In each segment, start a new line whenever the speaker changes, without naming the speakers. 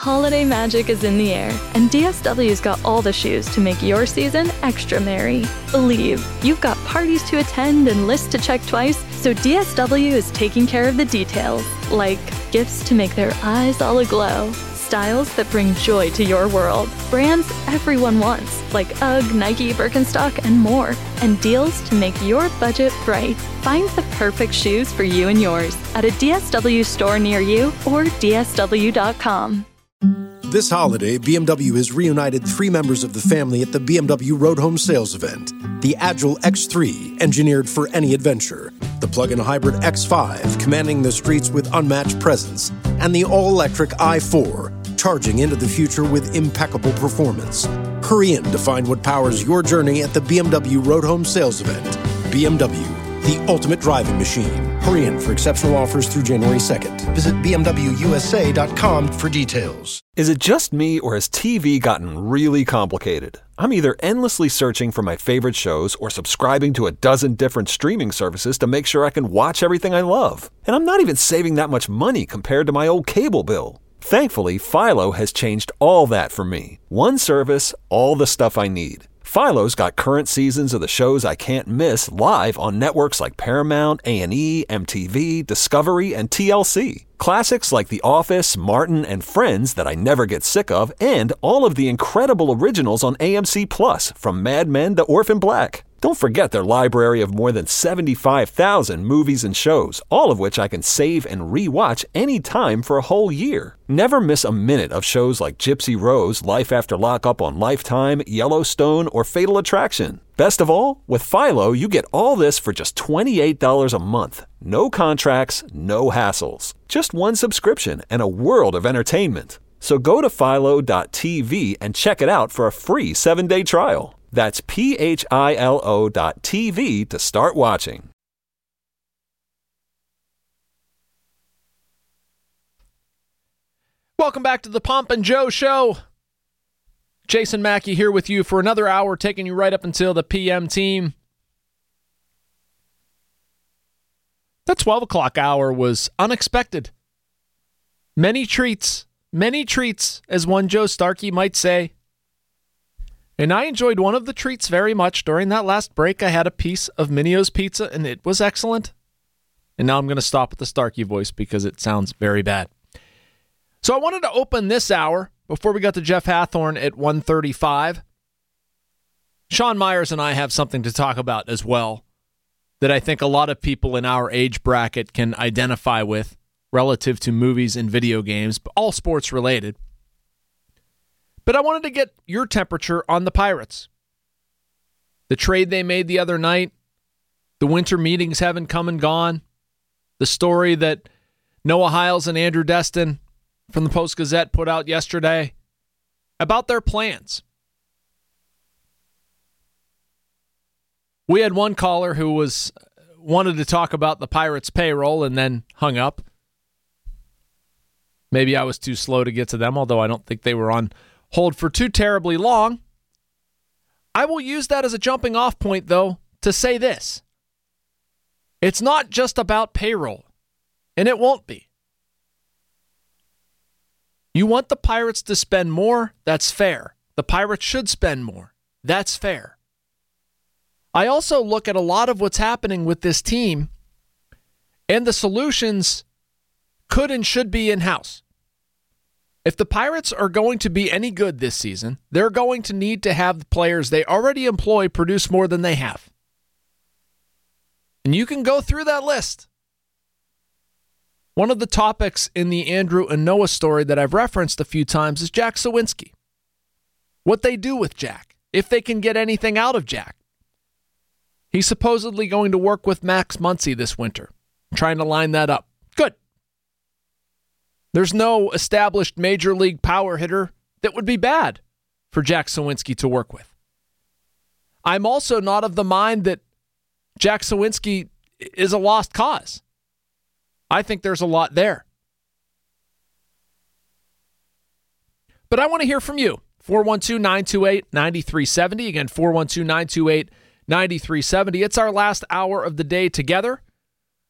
Holiday magic is in the air, and DSW's got all the shoes to make your season extra merry. Believe, you've got parties to attend and lists to check twice, so DSW is taking care of the details, like gifts to make their eyes all aglow, styles that bring joy to your world, brands everyone wants, like UGG, Nike, Birkenstock, and more, and deals to make your budget bright. Find the perfect shoes for you and yours at a DSW store near you or dsw.com.
This holiday, BMW has reunited 3 members of the family at the BMW Road Home Sales Event. The Agile X3, engineered for any adventure. The plug-in hybrid X5, commanding the streets with unmatched presence. And the all-electric i4, charging into the future with impeccable performance. Hurry in to find what powers your journey at the BMW Road Home Sales Event. BMW, the ultimate driving machine. Hurry in for exceptional offers through January 2nd. Visit BMWUSA.com for details.
Is it just me, or has TV gotten really complicated? I'm either endlessly searching for my favorite shows or subscribing to a dozen different streaming services to make sure I can watch everything I love. And I'm not even saving that much money compared to my old cable bill. Thankfully, Philo has changed all that for me. One service, all the stuff I need. Philo's got current seasons of the shows I can't miss live on networks like Paramount, A&E, MTV, Discovery, and TLC. Classics like The Office, Martin, and Friends that I never get sick of, and all of the incredible originals on AMC Plus, from Mad Men to Orphan Black. Don't forget their library of more than 75,000 movies and shows, all of which I can save and re-watch anytime for a whole year. Never miss a minute of shows like Gypsy Rose, Life After Lockup on Lifetime, Yellowstone, or Fatal Attraction. Best of all, with Philo, you get all this for just $28 a month. No contracts, no hassles. Just one subscription and a world of entertainment. So go to philo.tv and check it out for a free 7-day trial. That's philo.tv to start watching.
Welcome back to the Pomp and Joe Show. Jason Mackey here with you for another hour, taking you right up until the PM team. The 12 o'clock hour was unexpected. Many treats, as one Joe Starkey might say. And I enjoyed one of the treats very much. During that last break, I had a piece of Minio's pizza, and it was excellent. And now I'm going to stop with the Starkey voice because it sounds very bad. So I wanted to open this hour, before we got to Jeff Hathorn at 1:35. Sean Myers and I have something to talk about as well that I think a lot of people in our age bracket can identify with relative to movies and video games, all sports related. But I wanted to get your temperature on the Pirates. The trade they made the other night, the winter meetings haven't come and gone, the story that Noah Hiles and Andrew Destin from the Post-Gazette put out yesterday about their plans. We had one caller who wanted to talk about the Pirates' payroll and then hung up. Maybe I was too slow to get to them, although I don't think they were on hold for too terribly long. I will use that as a jumping off point, though, to say this. It's not just about payroll, and it won't be. You want the Pirates to spend more? That's fair. The Pirates should spend more. That's fair. I also look at a lot of what's happening with this team, and the solutions could and should be in-house. If the Pirates are going to be any good this season, they're going to need to have the players they already employ produce more than they have. And you can go through that list. One of the topics in the Andrew and Noah story that I've referenced a few times is Jack Suwinski. What they do with Jack, if they can get anything out of Jack. He's supposedly going to work with Max Muncy this winter, trying to line that up. Good. There's no established major league power hitter that would be bad for Jack Suwinski to work with. I'm also not of the mind that Jack Suwinski is a lost cause. I think there's a lot there. But I want to hear from you. 412-928-9370. Again, 412-928-9370. It's our last hour of the day together.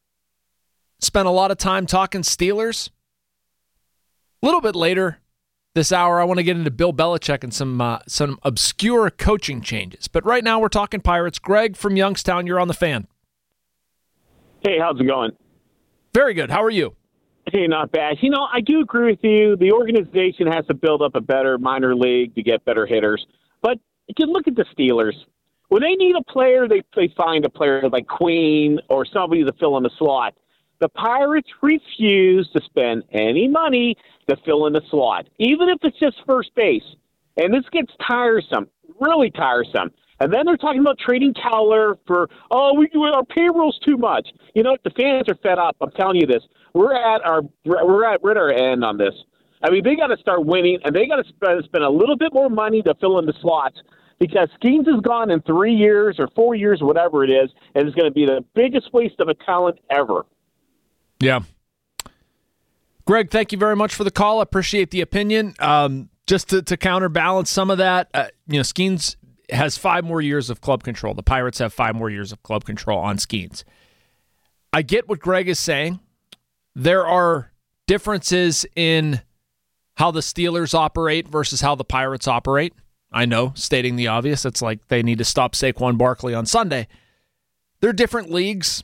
Spent a lot of time talking Steelers. A little bit later, this hour, I want to get into Bill Belichick and some obscure coaching changes. But right now, we're talking Pirates. Greg from Youngstown, you're on the Fan.
Hey, how's it going?
Very good. How are you?
Hey, not bad. I do agree with you. The organization has to build up a better minor league to get better hitters. But you can look at the Steelers. When they need a player, they find a player like Queen or somebody to fill in the slot. The Pirates refuse to spend any money to fill in the slot, even if it's just first base. And this gets tiresome, really tiresome. And then they're talking about trading Towler for, our payroll's too much. The fans are fed up. I'm telling you this. We're at our end on this. I mean, they got to start winning, and they got to spend a little bit more money to fill in the slots, because Skeens is gone in 3 years or 4 years, whatever it is, and it's going to be the biggest waste of a talent ever.
Yeah. Greg, thank you very much for the call. I appreciate the opinion. Just to counterbalance some of that, Skeens has 5 more years of club control. The Pirates have 5 more years of club control on Skeens. I get what Greg is saying. There are differences in how the Steelers operate versus how the Pirates operate. I know, stating the obvious, it's like they need to stop Saquon Barkley on Sunday. They're different leagues.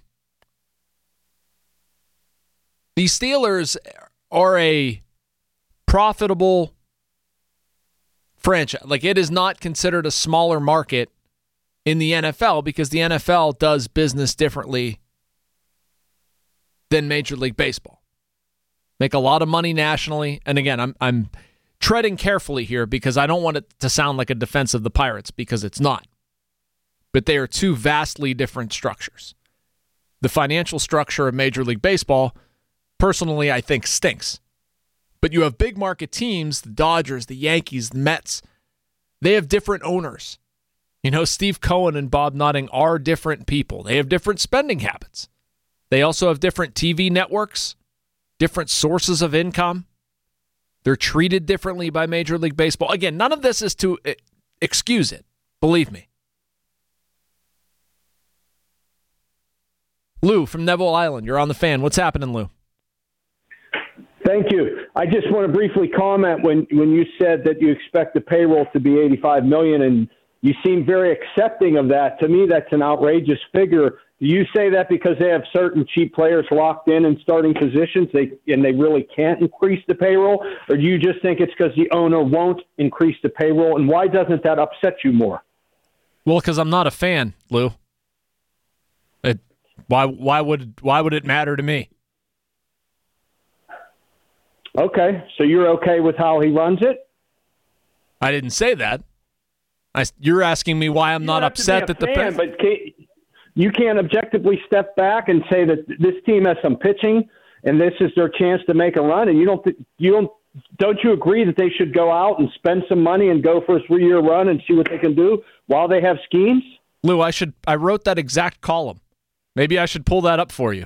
The Steelers are a profitable franchise. Like, it is not considered a smaller market in the NFL because the NFL does business differently than Major League Baseball. Make a lot of money nationally. And again, I'm treading carefully here because I don't want it to sound like a defense of the Pirates, because it's not. But they are two vastly different structures. The financial structure of Major League Baseball, personally, I think stinks. But you have big market teams, the Dodgers, the Yankees, the Mets. They have different owners. Steve Cohen and Bob Nutting are different people. They have different spending habits. They also have different TV networks, different sources of income. They're treated differently by Major League Baseball. Again, none of this is to excuse it. Believe me. Lou from Neville Island, you're on the Fan. What's happening, Lou?
Thank you. I just want to briefly comment when you said that you expect the payroll to be $85 million, and you seem very accepting of that. To me, that's an outrageous figure. Do you say that because they have certain cheap players locked in starting positions, and they really can't increase the payroll? Or do you just think it's because the owner won't increase the payroll? And why doesn't that upset you more?
Well, because I'm not a fan, Lou. Why would it matter to me?
Okay, so you're okay with how he runs it?
I didn't say that. You're asking me why I'm not upset that the
fan, but you can't objectively step back and say that this team has some pitching and this is their chance to make a run. And don't you agree that they should go out and spend some money and go for a 3-year run and see what they can do while they have schemes?
Lou, I wrote that exact column. Maybe I should pull that up for you.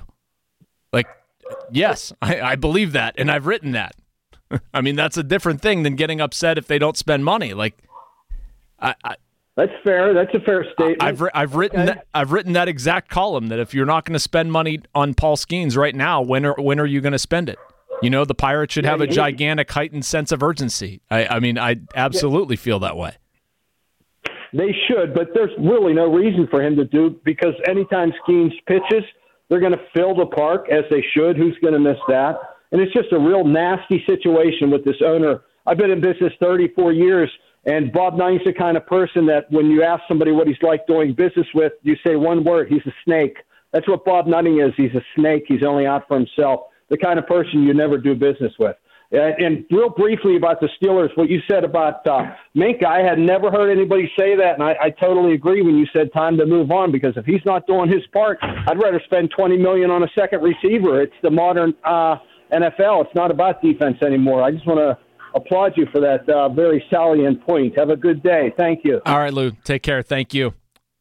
Yes, I believe that, and I've written that. I mean, that's a different thing than getting upset if they don't spend money.
That's fair. That's a fair statement.
I've written that exact column, that if you're not going to spend money on Paul Skeens right now, when are you going to spend it? The Pirates should have a gigantic heightened sense of urgency. I absolutely feel that way.
They should, but there's really no reason for him to do, because anytime Skeens pitches, they're going to fill the park, as they should. Who's going to miss that? And it's just a real nasty situation with this owner. I've been in business 34 years, and Bob Nutting's the kind of person that when you ask somebody what he's like doing business with, you say one word: he's a snake. That's what Bob Nutting is. He's a snake. He's only out for himself. The kind of person you never do business with. And real briefly about the Steelers, what you said about Minkah, I had never heard anybody say that, and I totally agree when you said time to move on, because if he's not doing his part, I'd rather spend $20 million on a second receiver. It's the modern NFL. It's not about defense anymore. I just want to applaud you for that very salient point. Have a good day. Thank you.
All right, Lou. Take care. Thank you. Am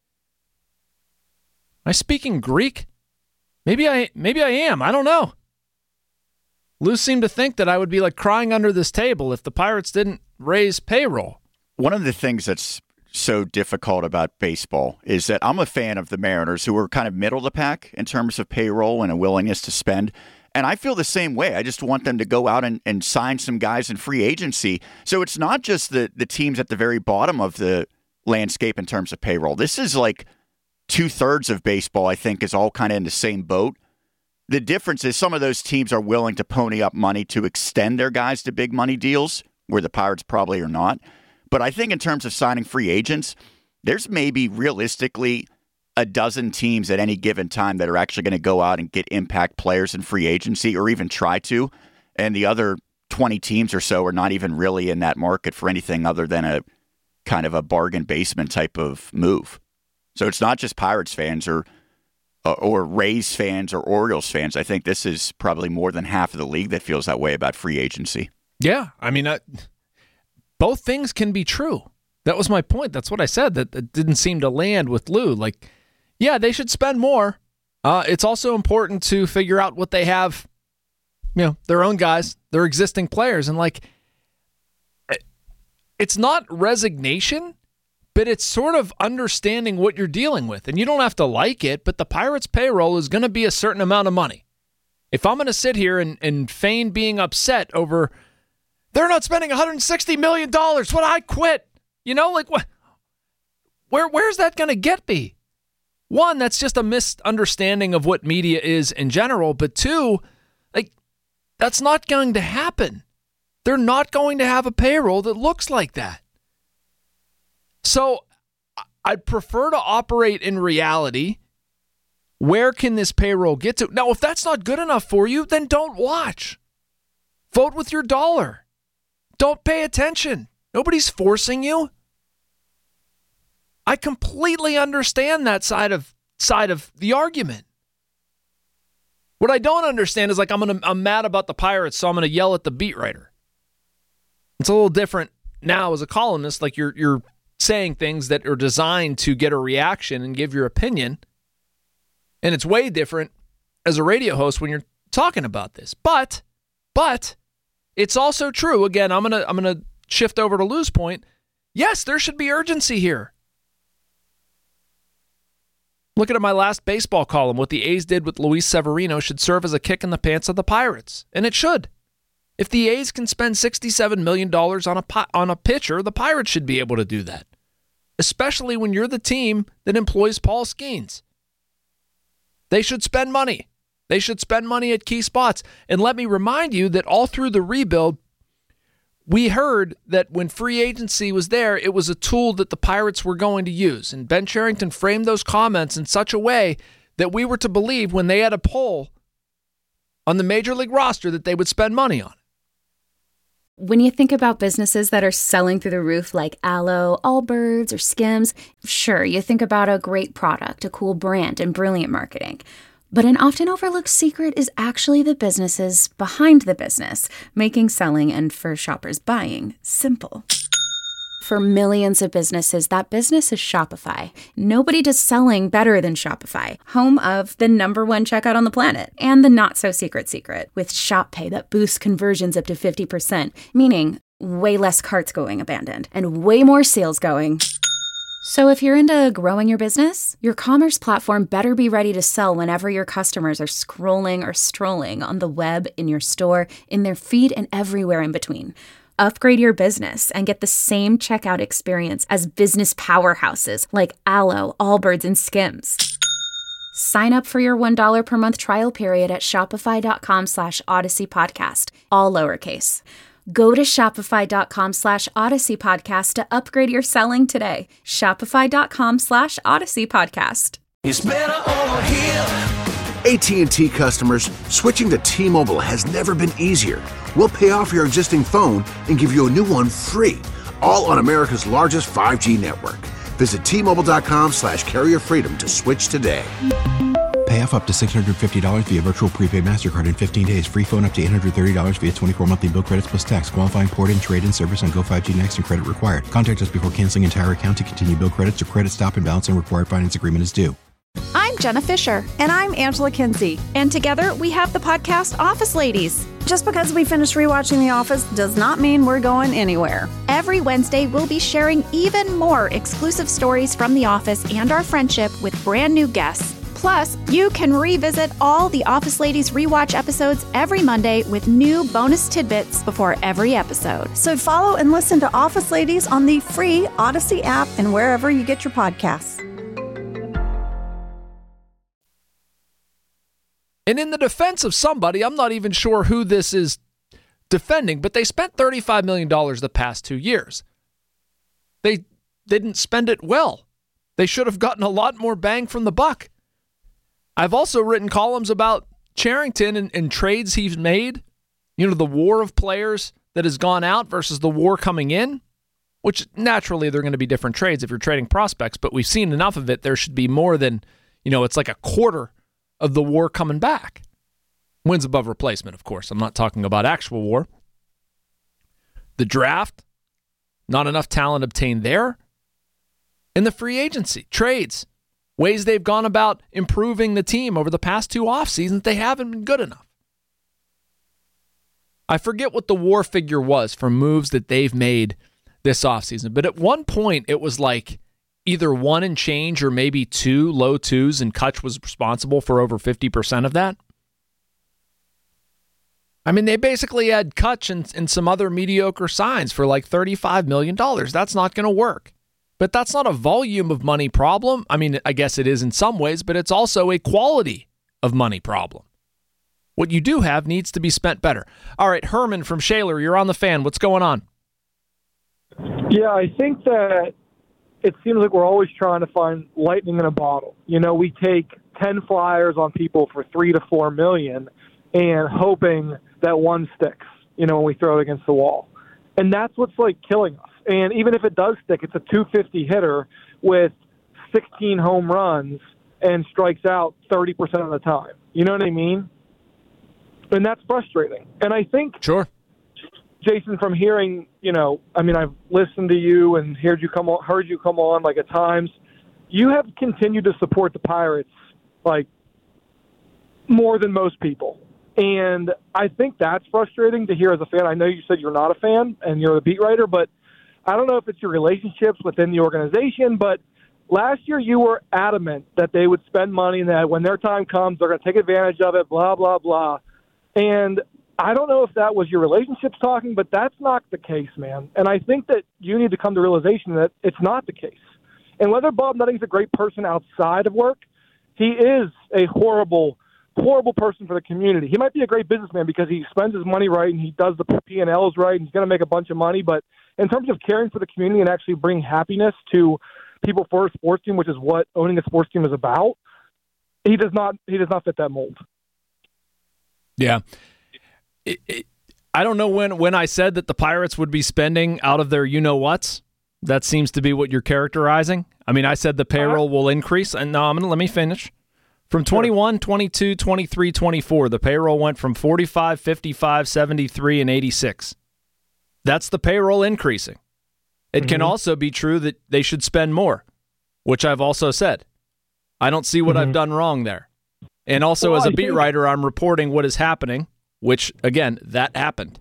I speaking Greek? Maybe I am. I don't know. Lou seemed to think that I would be crying under this table if the Pirates didn't raise payroll.
One of the things that's so difficult about baseball is that I'm a fan of the Mariners, who are kind of middle of the pack in terms of payroll and a willingness to spend. And I feel the same way. I just want them to go out and sign some guys in free agency. So it's not just the teams at the very bottom of the landscape in terms of payroll. This is like 2/3 of baseball, I think, is all kind of in the same boat. The difference is some of those teams are willing to pony up money to extend their guys to big money deals, where the Pirates probably are not. But I think in terms of signing free agents, there's maybe realistically a dozen teams at any given time that are actually going to go out and get impact players in free agency or even try to. And the other 20 teams or so are not even really in that market for anything other than a kind of a bargain basement type of move. So it's not just Pirates fans or Rays fans or Orioles fans. I think this is probably more than half of the league that feels that way about free agency.
Yeah, I mean, both things can be true. That was my point. That's what I said, that it didn't seem to land with Lou. Like, yeah, they should spend more. It's also important to figure out what they have, their own guys, their existing players. And, like, it's not resignation, but it's sort of understanding what you're dealing with. And you don't have to like it, but the Pirates' payroll is going to be a certain amount of money. If I'm going to sit here and feign being upset over, they're not spending $160 million, what, I quit. What? Where's that going to get me? One, that's just a misunderstanding of what media is in general. But two, that's not going to happen. They're not going to have a payroll that looks like that. So I'd prefer to operate in reality. Where can this payroll get to? Now, if that's not good enough for you, then don't watch. Vote with your dollar. Don't pay attention. Nobody's forcing you. I completely understand that side of the argument. What I don't understand is I'm mad about the Pirates, so I'm going to yell at the beat writer. It's a little different now as a columnist. Like you're saying things that are designed to get a reaction and give your opinion, and it's way different as a radio host when you're talking about this. But it's also true. Again, I'm gonna shift over to Lou's point. Yes, there should be urgency here. Looking at my last baseball column, what the A's did with Luis Severino should serve as a kick in the pants of the Pirates, and it should. If the A's can spend $67 million on a pitcher, the Pirates should be able to do that, especially when you're the team that employs Paul Skeens. They should spend money. They should spend money at key spots. And let me remind you that all through the rebuild, we heard that when free agency was there, it was a tool that the Pirates were going to use. And Ben Cherington framed those comments in such a way that we were to believe when they had a poll on the Major League roster that they would spend money on it.
When you think about businesses that are selling through the roof like Aloe, Allbirds, or Skims, sure, you think about a great product, a cool brand, and brilliant marketing. But an often overlooked secret is actually the businesses behind the business, making selling and for shoppers buying simple. For millions of businesses, that business is Shopify. Nobody does selling better than Shopify, home of the #1 checkout on the planet and the not-so-secret secret with Shop Pay that boosts conversions up to 50%, meaning way less carts going abandoned and way more sales going. So if you're into growing your business, your commerce platform better be ready to sell whenever your customers are scrolling or strolling on the web, in your store, in their feed, and everywhere in between. Upgrade your business and get the same checkout experience as business powerhouses like Aloe, Allbirds, and Skims. Sign up for your $1 per month trial period at shopify.com/Odyssey Podcast, all lowercase. Go to shopify.com/Odyssey Podcast to upgrade your selling today. Shopify.com/Odyssey Podcast.
It's better over here.
AT&T customers, switching to T-Mobile has never been easier. We'll pay off your existing phone and give you a new one free, all on America's largest 5G network. Visit T-Mobile.com/carrier freedom to switch today.
Pay off up to $650 via virtual prepaid MasterCard in 15 days. Free phone up to $830 via 24 monthly bill credits plus tax. Qualifying port-in, trade-in service on Go 5G Next and credit required. Contact us before canceling entire account to continue bill credits or credit stop and balance and required finance agreement is due.
I'm Jenna Fisher. And I'm Angela Kinsey. And together we have the podcast Office Ladies. Just because we finished rewatching The Office does not mean we're going anywhere. Every Wednesday, we'll be sharing even more exclusive stories from The Office and our friendship with brand new guests. Plus, you can revisit all the Office Ladies rewatch episodes every Monday with new bonus tidbits before every episode.
So follow and listen to Office Ladies on the free Odyssey app and wherever you get your podcasts.
And in the defense of somebody, I'm not even sure who this is defending, but they spent $35 million the past 2 years. They didn't spend it well. They should have gotten a lot more bang from the buck. I've also written columns about Cherington and trades he's made. You know, the war of players that has gone out versus the war coming in, which naturally they're going to be different trades if you're trading prospects, but we've seen enough of it. There should be more than, it's like a quarter of the war coming back. Wins above replacement, of course. I'm not talking about actual war. The draft, not enough talent obtained there. And the free agency, trades, ways they've gone about improving the team over the past 2 off seasons, they haven't been good enough. I forget what the war figure was for moves that they've made this offseason, but at one point it was like either 1 and change or maybe 2, low 2s, and Kutch was responsible for over 50% of that. I mean, they basically had Kutch and some other mediocre signs for like $35 million. That's not going to work. But that's not a volume of money problem. I mean, I guess it is in some ways, but it's also a quality of money problem. What you do have needs to be spent better. All right, Herman from Shaler, you're on the Fan. What's going on?
Yeah, I think that it seems like we're always trying to find lightning in a bottle. We take 10 flyers on people for $3 to $4 million and hoping that one sticks, when we throw it against the wall. And that's what's killing us. And even if it does stick, it's a 250 hitter with 16 home runs and strikes out 30% of the time. You know what I mean? And that's frustrating. And I think,
sure,
Jason, from hearing, I've listened to you and heard you come on at times. You have continued to support the Pirates more than most people. And I think that's frustrating to hear as a fan. I know you said you're not a fan and you're a beat writer, but I don't know if it's your relationships within the organization, but last year you were adamant that they would spend money and that when their time comes, they're going to take advantage of it, blah, blah, blah. And I don't know if that was your relationships talking, but that's not the case, man. And I think that you need to come to realization that it's not the case. And whether Bob Nutting's a great person outside of work, he is a horrible person for the community. He might be a great businessman because he spends his money right and he does the P&Ls right and he's going to make a bunch of money. But in terms of caring for the community and actually bring happiness to people for a sports team, which is what owning a sports team is about, he does not fit that mold.
Yeah. I don't know when I said that the Pirates would be spending out of their you-know-whats. That seems to be what you're characterizing. I mean, I said the payroll will increase. And no, let me finish. From 21, 22, 23, 24, the payroll went from 45, 55, 73, and 86. That's the payroll increasing. It can also be true that they should spend more, which I've also said. I don't see what I've done wrong there. And also, as a beat writer, I'm reporting what is happening, which, again, that happened.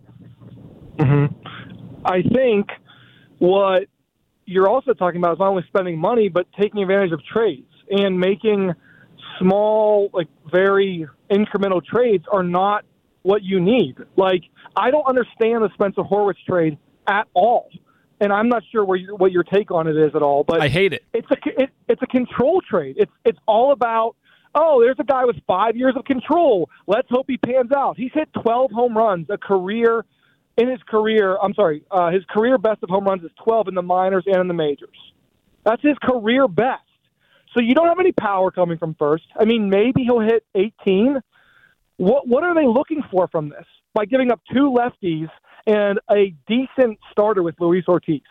I think what you're also talking about is not only spending money, but taking advantage of trades and making small, very incremental trades are not what you need. I don't understand the Spencer Horwitz trade at all. And I'm not sure what your take on it is at all. But
I hate it.
It's a control trade. It's all about, there's a guy with 5 years of control. Let's hope he pans out. He's hit 12 home runs his career best of home runs is 12 in the minors and in the majors. That's his career best. So you don't have any power coming from first. I mean, maybe he'll hit 18. What are they looking for from this? By giving up 2 lefties and a decent starter with Luis Ortiz.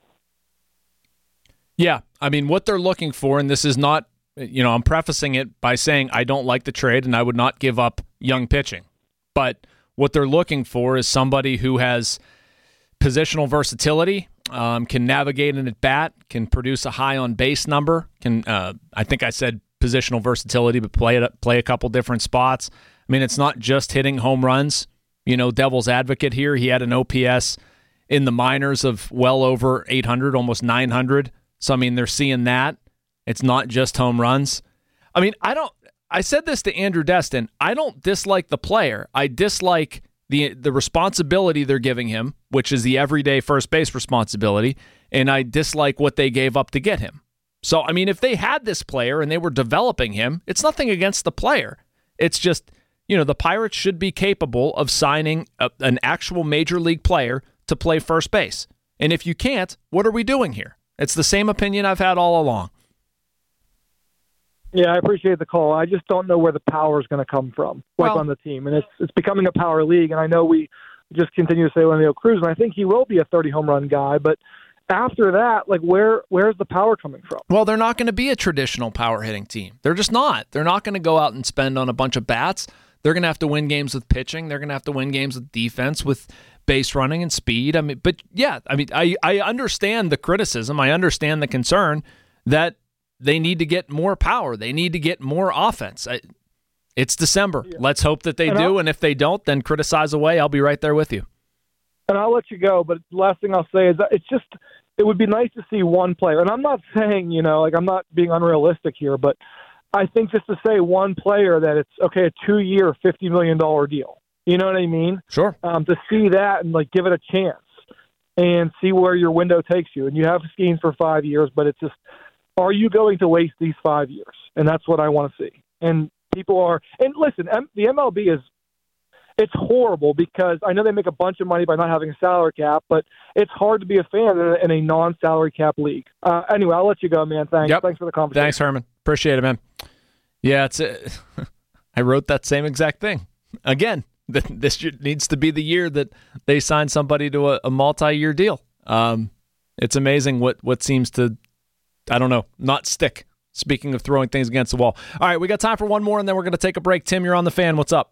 Yeah, I mean, what they're looking for, and this is not, I'm prefacing it by saying I don't like the trade and I would not give up young pitching. But what they're looking for is somebody who has positional versatility, can navigate an at-bat, can produce a high on-base number, I think I said positional versatility, but play a couple different spots. I mean, it's not just hitting home runs. Devil's advocate here, he had an OPS in the minors of well over 800, almost 900. So, I mean, they're seeing that. It's not just home runs. I mean, I said this to Andrew Destin. I don't dislike the player. I dislike the responsibility they're giving him, which is the everyday first base responsibility, and I dislike what they gave up to get him. So, I mean, if they had this player and they were developing him, it's nothing against the player. It's just, the Pirates should be capable of signing an actual major league player to play first base. And if you can't, what are we doing here? It's the same opinion I've had all along.
Yeah, I appreciate the call. I just don't know where the power is going to come from, on the team. And it's becoming a power league. And I know we just continue to say Leo Cruz, and I think he will be a 30-home run guy. But after that, where's the power coming from?
Well, they're not going to be a traditional power hitting team. They're just not. They're not going to go out and spend on a bunch of bats. They're going to have to win games with pitching. They're going to have to win games with defense, with base running and speed. I understand the criticism. I understand the concern that they need to get more power. They need to get more offense. It's December. Yeah. Let's hope that they do, and if they don't, then criticize away. I'll be right there with you.
And I'll let you go, but the last thing I'll say is that it would be nice to see one player. And I'm not saying, I'm not being unrealistic here, but I think just to say one player that it's, okay, a 2-year, $50 million deal. You know what I mean?
Sure.
To see that and, give it a chance and see where your window takes you. And you have Skeens for 5 years, but it's just, are you going to waste these 5 years? And that's what I want to see. And people are – and listen, the MLB is – it's horrible because I know they make a bunch of money by not having a salary cap, but it's hard to be a fan in a non-salary cap league. Anyway, I'll let you go, man. Thanks.
Yep.
Thanks for the conversation.
Thanks, Herman. Appreciate it, man. Yeah, I wrote that same exact thing. Again, this needs to be the year that they sign somebody to a multi-year deal. It's amazing what seems to, I don't know, not stick. Speaking of throwing things against the wall. All right, we got time for one more, and then we're going to take a break. Tim, you're on the Fan. What's up?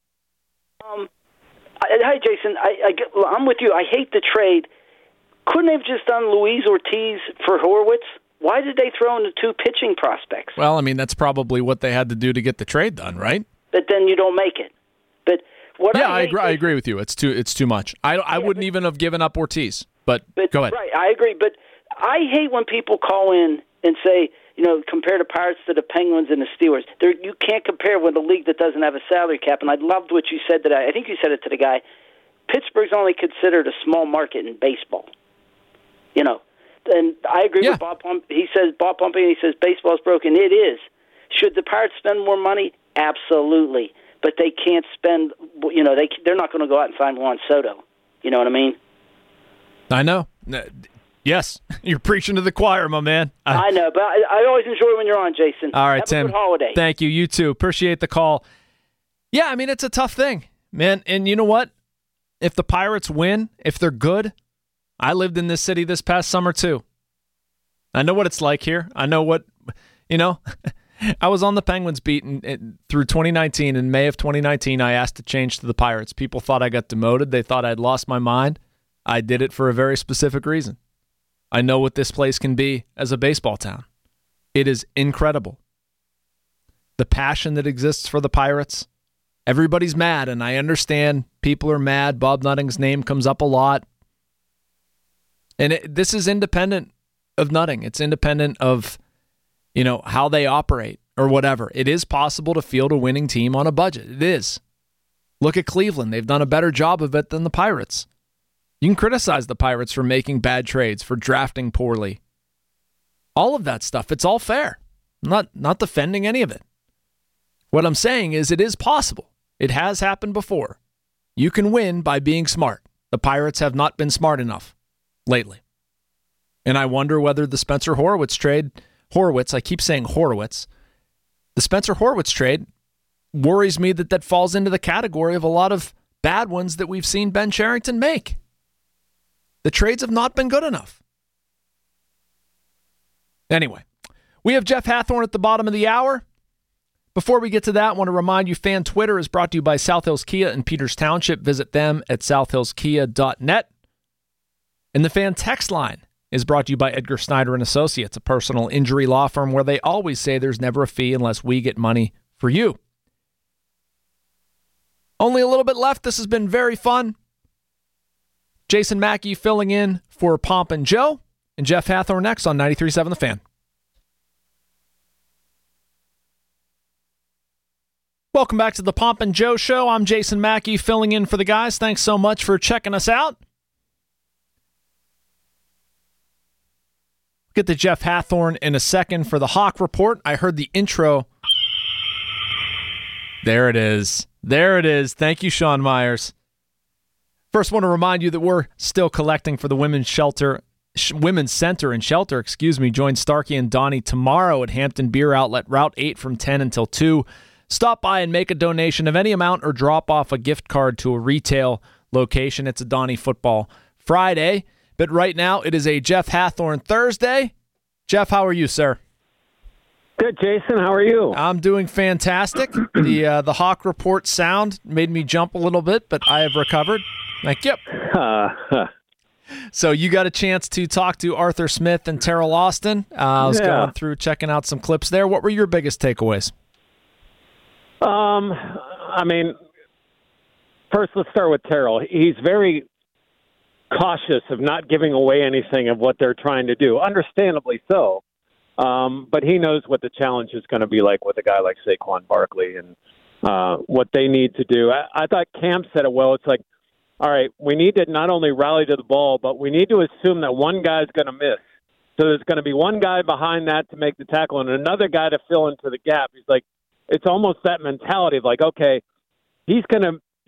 Hi, Jason. I'm with you. I hate the trade. Couldn't they have just done Luis Ortiz for Horwitz? Why did they throw in the 2 pitching prospects?
Well, I mean, that's probably what they had to do to get the trade done, right?
But then you don't make it. But what?
Yeah, I agree with you. It's too much. I wouldn't even have given up Ortiz. But go ahead.
Right, I agree. But I hate when people call in and say, compare the Pirates to the Penguins and the Steelers. You can't compare with a league that doesn't have a salary cap. And I loved what you said today. I think you said it to the guy. Pittsburgh's only considered a small market in baseball. And I agree with Bob Pump. He says baseball's broken. It is. Should the Pirates spend more money? Absolutely. But they can't spend. They're not going to go out and sign Juan Soto. You know what I mean?
I know. Yes, you're preaching to the choir, my man.
I know, but I always enjoy when you're on, Jason.
All right,
Have
Tim.
a good holiday.
Thank you. You too. Appreciate the call. Yeah, I mean, it's a tough thing, man. And you know what? If the Pirates win, if they're good, I lived in this city this past summer too. I know what it's like here. I know what, I was on the Penguins beat through 2019. In May of 2019, I asked to change to the Pirates. People thought I got demoted. They thought I'd lost my mind. I did it for a very specific reason. I know what this place can be as a baseball town. It is incredible. The passion that exists for the Pirates. Everybody's mad, and I understand people are mad. Bob Nutting's name comes up a lot. And this is independent of Nutting. It's independent of, how they operate or whatever. It is possible to field a winning team on a budget. It is. Look at Cleveland. They've done a better job of it than the Pirates. You can criticize the Pirates for making bad trades, for drafting poorly. All of that stuff, it's all fair. I'm not defending any of it. What I'm saying is it is possible. It has happened before. You can win by being smart. The Pirates have not been smart enough lately. And I wonder whether the Spencer Horwitz trade, I keep saying Horowitz, the Spencer Horwitz trade worries me that falls into the category of a lot of bad ones that we've seen Ben Cherington make. The trades have not been good enough. Anyway, we have Jeff Hathhorn at the bottom of the hour. Before we get to that, I want to remind you, Fan Twitter is brought to you by South Hills Kia in Peters Township. Visit them at southhillskia.net. And the Fan Text Line is brought to you by Edgar Snyder & Associates, a personal injury law firm where they always say there's never a fee unless we get money for you. Only a little bit left. This has been very fun. Jason Mackey filling in for Pomp and Joe, and Jeff Hathhorn next on 93.7 The Fan. Welcome back to the Pomp and Joe Show. I'm Jason Mackey filling in for the guys. Thanks so much for checking us out. Get to Jeff Hathhorn in a second for the Hawk Report. I heard the intro. There it is. There it is. Thank you, Sean Myers. First, want to remind you that we're still collecting for the Women's Center and Shelter. Join Starkey and Donnie tomorrow at Hampton Beer Outlet, Route 8 from 10 until 2. Stop by and make a donation of any amount or drop off a gift card to a retail location. It's a Donnie Football Friday. But right now, it is a Jeff Hathhorn Thursday. Jeff, how are you, sir?
Good, Jason. How are you?
I'm doing fantastic. The Hawk Report sound made me jump a little bit, but I have recovered. Thank you. So you got a chance to talk to Arthur Smith and Terrell Austin. I was going through, checking out some clips there. What were your biggest takeaways?
First, let's start with Terrell. He's very cautious of not giving away anything of what they're trying to do, understandably so. But he knows what the challenge is going to be like with a guy like Saquon Barkley and what they need to do. I thought Cam said it well. It's like, all right, we need to not only rally to the ball, but we need to assume that one guy's going to miss. So there's going to be one guy behind that to make the tackle and another guy to fill into the gap. He's like, it's almost that mentality of like, okay, he's going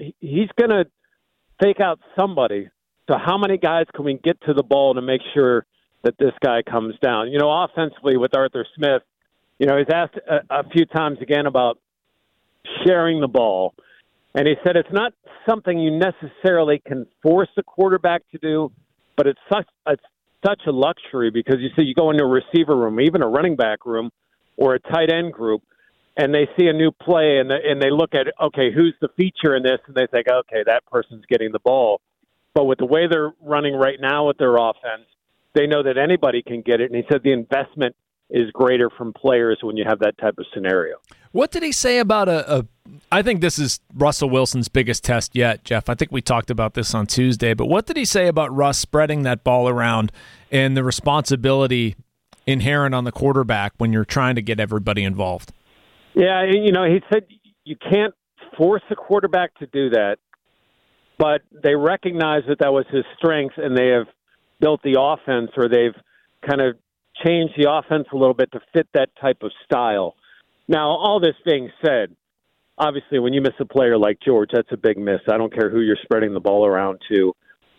to fake out somebody. So how many guys can we get to the ball to make sure that this guy comes down? Offensively with Arthur Smith, he's asked a few times again about sharing the ball. And he said it's not something you necessarily can force the quarterback to do, but it's such a luxury because you go into a receiver room, even a running back room or a tight end group, and they see a new play and they look at, okay, who's the feature in this? And they think, okay, that person's getting the ball. But with the way they're running right now with their offense, they know that anybody can get it. And he said the investment is greater from players when you have that type of scenario.
What did he say about I think this is Russell Wilson's biggest test yet, Jeff. I think we talked about this on Tuesday. But what did he say about Russ spreading that ball around and the responsibility inherent on the quarterback when you're trying to get everybody involved?
Yeah, he said you can't force the quarterback to do that, but they recognize that was his strength, and they have built the offense, or they've kind of changed the offense a little bit to fit that type of style. Now, all this being said, obviously when you miss a player like George, that's a big miss. I don't care who you're spreading the ball around to.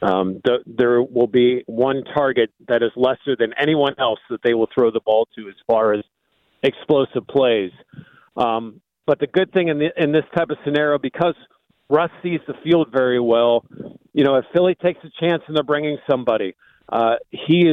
There will be one target that is lesser than anyone else that they will throw the ball to as far as explosive plays. But the good thing in this type of scenario, because Russ sees the field very well, if Philly takes a chance and they're bringing somebody, he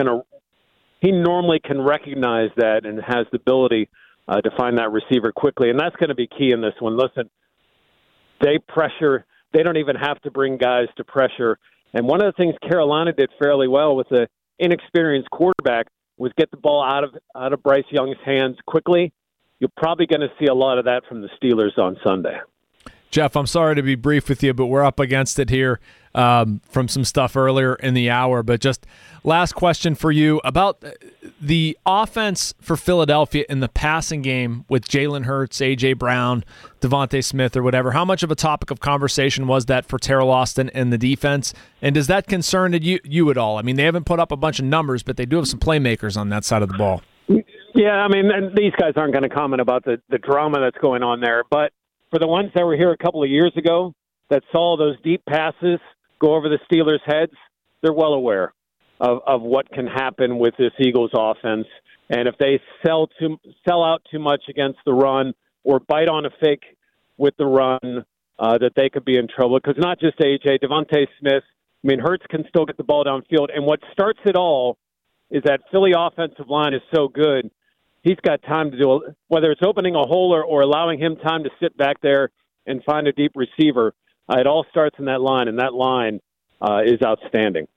normally can recognize that and has the ability to find that receiver quickly. And that's going to be key in this one. Listen, they pressure. They don't even have to bring guys to pressure. And one of the things Carolina did fairly well with the inexperienced quarterback was get the ball out of Bryce Young's hands quickly. You're probably going to see a lot of that from the Steelers on Sunday.
Jeff, I'm sorry to be brief with you, but we're up against it here from some stuff earlier in the hour. But just last question for you about the offense for Philadelphia in the passing game with Jalen Hurts, A.J. Brown, Devontae Smith, or whatever. How much of a topic of conversation was that for Terrell Austin and the defense? And does that concern you at all? I mean, they haven't put up a bunch of numbers, but they do have some playmakers on that side of the ball.
Yeah, and these guys aren't going to comment about the drama that's going on there. But for the ones that were here a couple of years ago that saw those deep passes go over the Steelers' heads, they're well aware of what can happen with this Eagles offense. And if they sell out too much against the run or bite on a fake with the run, that they could be in trouble. Because not just A.J., Devontae Smith, Hurts can still get the ball downfield. And what starts it all is that Philly offensive line is so good, he's got time to do whether it's opening a hole or allowing him time to sit back there and find a deep receiver. It all starts in that line, and that line is outstanding.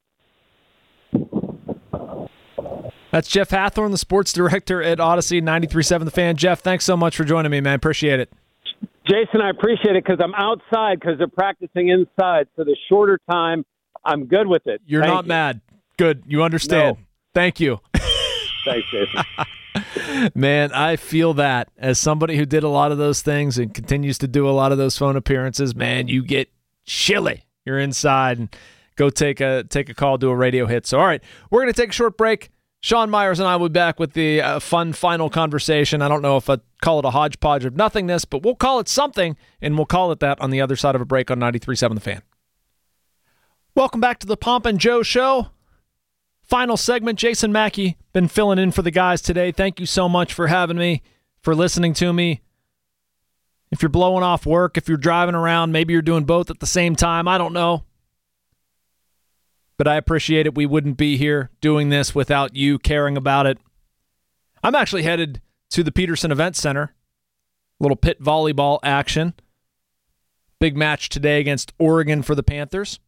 That's Jeff Hathhorn, the sports director at Odyssey 93.7 The Fan. Jeff, thanks so much for joining me, man. Appreciate it.
Jason, I appreciate it because I'm outside because they're practicing inside. So the shorter time, I'm good with it.
You're not mad. Good. You understand.
No.
Thank you.
Thanks, Jason.
Man, I feel that as somebody who did a lot of those things and continues to do a lot of those phone appearances. Man, you get chilly. You're inside and go take a call, do a radio hit. So, all right, we're going to take a short break. Sean Myers and I will be back with the fun final conversation. I don't know if I'd call it a hodgepodge of nothingness, but we'll call it something, and we'll call it that on the other side of a break on 93.7 The Fan. Welcome back to the Pomp and Joe Show. Final segment. Jason Mackey been filling in for the guys today. Thank you so much for having me, for listening to me. If you're blowing off work, if you're driving around, maybe you're doing both at the same time. I don't know. But I appreciate it. We wouldn't be here doing this without you caring about it. I'm actually headed to the Peterson Event Center. A little pit volleyball action. Big match today against Oregon for the Panthers.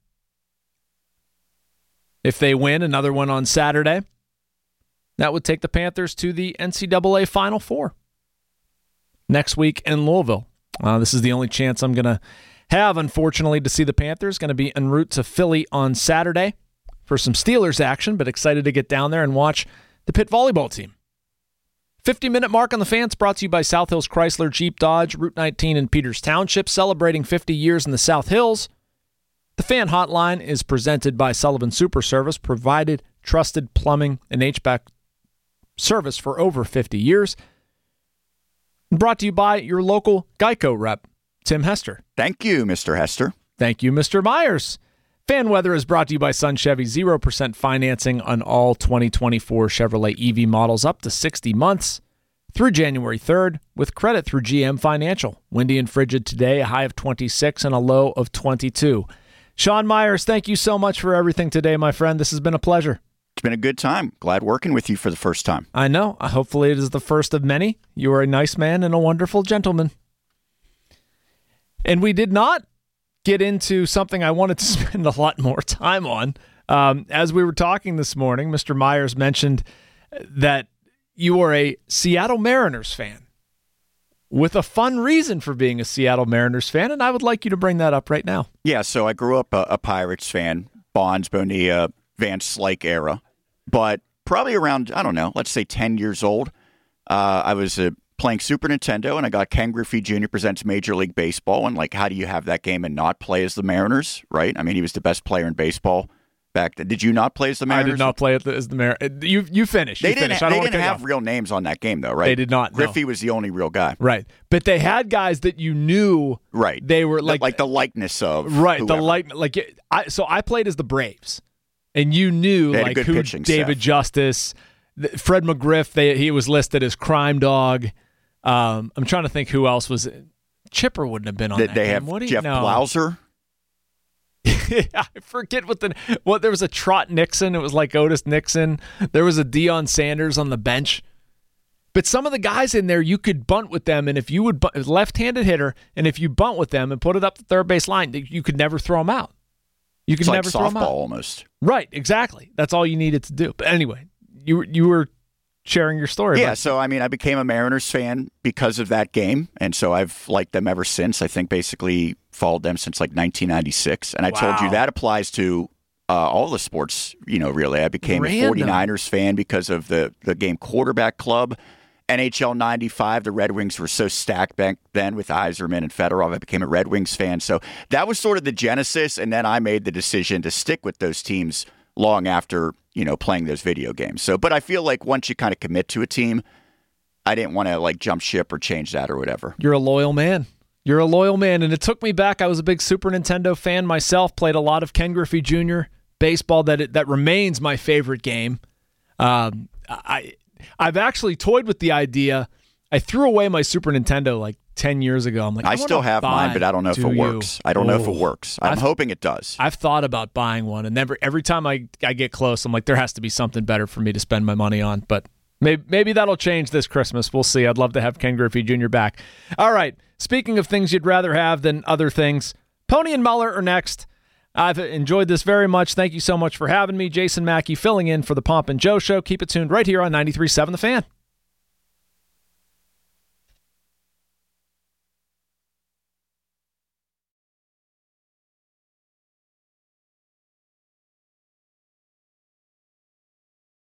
If they win, another one on Saturday. That would take the Panthers to the NCAA Final Four next week in Louisville. This is the only chance I'm going to have, unfortunately, to see the Panthers. Going to be en route to Philly on Saturday for some Steelers action, but excited to get down there and watch the Pitt volleyball team. 50-minute mark on the Fans brought to you by South Hills Chrysler Jeep Dodge, Route 19 in Peters Township, celebrating 50 years in the South Hills. The Fan Hotline is presented by Sullivan Super Service, provided trusted plumbing and HVAC service for over 50 years. Brought to you by your local Geico rep, Tim Hester.
Thank you, Mr. Hester.
Thank you, Mr. Myers. Fan Weather is brought to you by Sun Chevy. 0% financing on all 2024 Chevrolet EV models up to 60 months through January 3rd with credit through GM Financial. Windy and frigid today, a high of 26 and a low of 22. Sean Myers, thank you so much for everything today, my friend. This has been a pleasure.
It's been a good time. Glad working with you for the first time.
I know. Hopefully it is the first of many. You are a nice man and a wonderful gentleman. And we did not get into something I wanted to spend a lot more time on. As we were talking this morning, Mr. Myers mentioned that you are a Seattle Mariners fan with a fun reason for being a Seattle Mariners fan, and I would like you to bring that up right now.
Yeah, so I grew up a Pirates fan, Bonds, Bonilla, Van Slyke era, but probably around, I don't know, let's say 10 years old, I was playing Super Nintendo, and I got Ken Griffey Jr. Presents Major League Baseball, and like, how do you have that game and not play as the Mariners, right? I mean, he was the best player in baseball back then. Did you not play as the Mariners?
I did not play as the Mariners. You finished.
They didn't have real names on that game, though, right?
They did not.
Griffey was the only real guy.
Right. But they had guys that you knew.
Right.
They were like
the likeness of.
Right.
Whoever.
So I played as the Braves, and you knew like who
pitching,
David
Seth.
Justice, Fred McGriff. He was listed as Crime Dog. I'm trying to think who else was. Chipper wouldn't have been on that
they
game.
have Jeff Blauser.
I forget what there was a Trot Nixon. It was like Otis Nixon. There was a Deion Sanders on the bench. But some of the guys in there, you could bunt with them, and if you would left-handed hitter, and if you bunt with them and put it up the third base line, you could never throw them out. You could never throw them out.
Softball almost.
Right, exactly. That's all you needed to do. But anyway, you were sharing your story.
Yeah, so I mean, I became a Mariners fan because of that game, and so I've liked them ever since. I think basically followed them since like 1996, and I told you that applies to all the sports. Really, I became a 49ers fan because of the game Quarterback Club. NHL 95, the Red Wings were so stacked back then with Yzerman and Fedorov. I became a Red Wings fan, so that was sort of the genesis, and then I made the decision to stick with those teams long after playing those video games. So, but I feel like once you kind of commit to a team, I didn't want to like jump ship or change that or whatever.
You're a loyal man. You're a loyal man, and it took me back. I was a big Super Nintendo fan myself, played a lot of Ken Griffey Jr. baseball. That remains my favorite game. I've actually toyed with the idea. I threw away my Super Nintendo like 10 years ago. I'm like,
I still have mine, but I don't know if it works. I don't know if it works. I'm hoping it does.
I've thought about buying one, and every time I get close, I'm like, there has to be something better for me to spend my money on. But maybe that'll change this Christmas. We'll see. I'd love to have Ken Griffey Jr. back. All right. Speaking of things you'd rather have than other things, Pony and Muller are next. I've enjoyed this very much. Thank you so much for having me. Jason Mackey filling in for the Pomp and Joe Show. Keep it tuned right here on 93.7 The Fan.